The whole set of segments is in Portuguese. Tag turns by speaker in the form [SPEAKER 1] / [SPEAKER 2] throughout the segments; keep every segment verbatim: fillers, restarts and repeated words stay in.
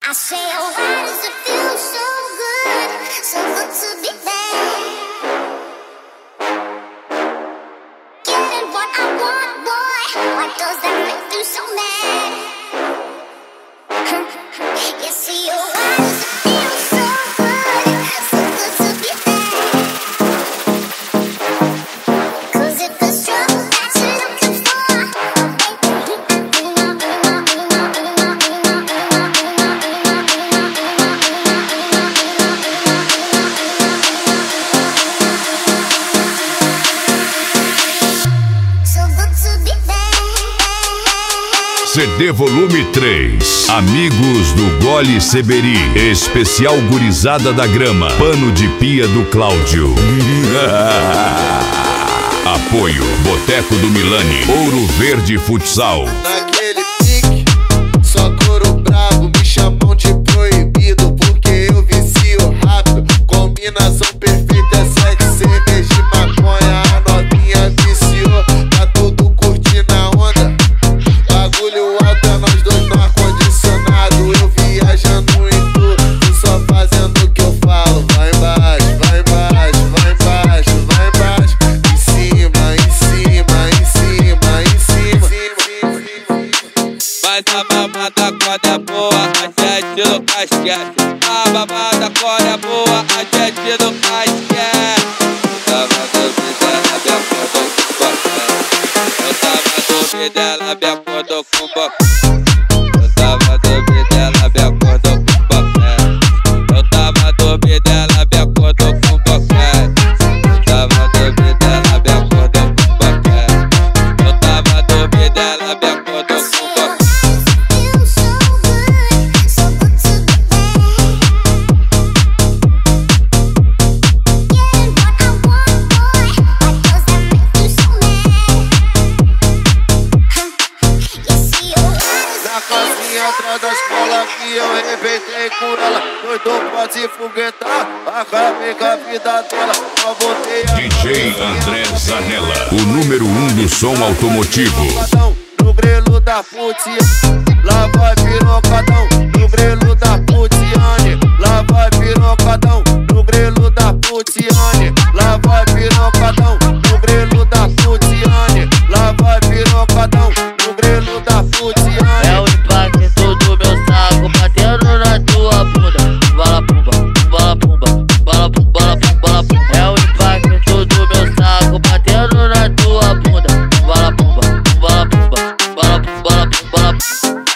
[SPEAKER 1] I say, oh, why does it feel so good, so good to be there? Getting what I want, boy, why does that make you so mad? You see, oh, why does it feel so good, so good to be there? 'Cause if there's trouble that you're looking for, so good to be there.
[SPEAKER 2] C D Volume três. Amigos do Gole Seberi. Especial Gurizada da Grama. Pano de Pia do Cláudio. Apoio Boteco do Milani. Ouro Verde Futsal.
[SPEAKER 3] Naquele pique, só couro bravo, me chamam de proibido porque eu vicio rápido. Combinação perfeita, é sexo, cerveja e maconha. A novinha viciou, tá tudo curtindo a onda. Bagulho alto é nós dois no ar-condicionado. Eu viajando em tudo, só fazendo o que eu falo. Vai embaixo, vai embaixo, vai embaixo, vai embaixo. Em cima, em cima, em cima, em cima, em cima.
[SPEAKER 4] Mas a mamada quando é boa, a gente nunca esquece. A mamada quando é boa, a gente nunca esquece. Eu tava dormindo, ela me acordou com boquete. Eu tava dormindo, ela me acordou com boquete. Eu tava dormindo, ela me acordou com boquete. Eu tava dormindo, ela me acordou com boquete. Eu tava dormindo, ela me acordou com boquete.
[SPEAKER 1] Feel so good, so good to be there. Getting what I want, boy, why does that make you so mad? You see, oh,
[SPEAKER 3] Na casinha atrás da escola que eu arrebentei com ela. Doido pra se foguetar, acabei com a vida dela. Só botei a
[SPEAKER 2] D J André Zanella. O número um do som automotivo.
[SPEAKER 3] pirocadão no grelo da putia. Lá vai pirocadão no grelo da putiane. Lá vai pirocadão no grelo da putiane. Lá vai pirocadão no grelo da putiane. Lá vai pirocadão no grelo da putiane.
[SPEAKER 5] É o impacto do meu saco batendo na tua bunda. Bala pumba, bala pumba, bala pumba, bala pumba, bala pumba. É o impacto do meu saco batendo na tua bunda. Bala pumba, bala pumba, bala pumba, bala pumba, bala pumba.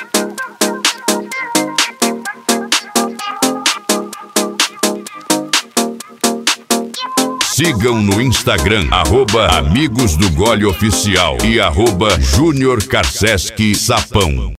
[SPEAKER 2] Sigam no Instagram, arroba Amigos do Gole Oficial e arroba Júnior Karseski Sapão.